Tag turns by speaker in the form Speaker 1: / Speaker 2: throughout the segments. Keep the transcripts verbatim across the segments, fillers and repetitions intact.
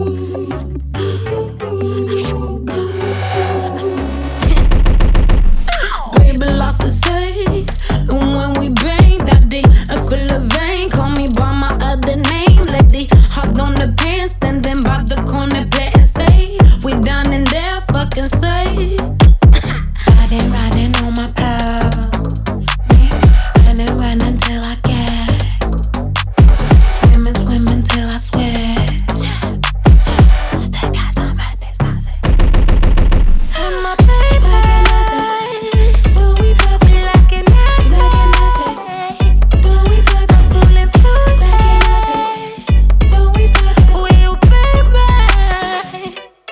Speaker 1: Baby lost his taste, and when we bang that day, I feel a vein. Call me by my other name, lady. Hot on the pants, and then by the corner, play and say we down in there, fucking say. Riding, riding on my pearl, running, running till I get, swimming, swimming till I sweat. And my baby, do we baby like it nasty? Do we baby fooling food? Do we baby? Will baby?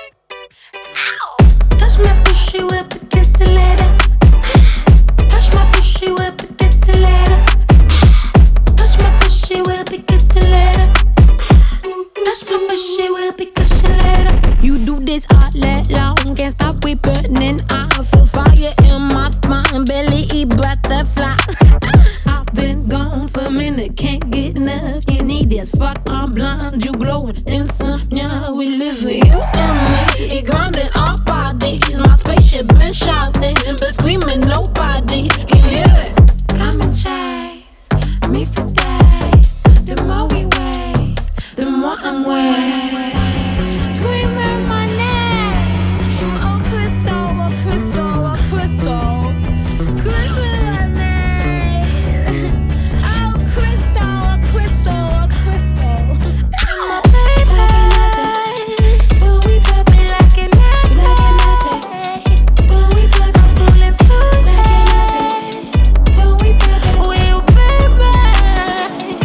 Speaker 1: Touch my pussy with a kiss and later. Touch my pussy with a kiss and later. Touch my pussy with a kiss and later. Touch my pussy with a kiss and later. You do this all night long, can't stop, we burning. I feel fire in my spine, belly eat butterflies. I've been gone for a minute, can't get enough. You need this, fuck, I'm blind, you glowing. Insomnia, we live for you and me. Grinding our bodies, my spaceship been shouting, but screaming nobody can hear it. Come and chase me for days. The more we wait, the more I'm wet. Screaming my name, oh Crystal, oh Crystal, oh Crystal. Screaming my name, oh Crystal, oh Crystal, oh Crystal. And my baby, do we baby like it nasty? Do we baby fooling food? Do we baby? Will baby?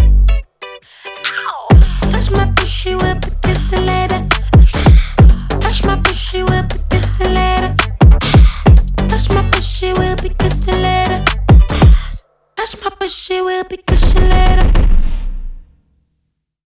Speaker 1: Touch my pussy with a kiss and later. Touch my pussy with a kiss and later. Touch my pussy with a kiss and later. Touch my pussy with a kiss.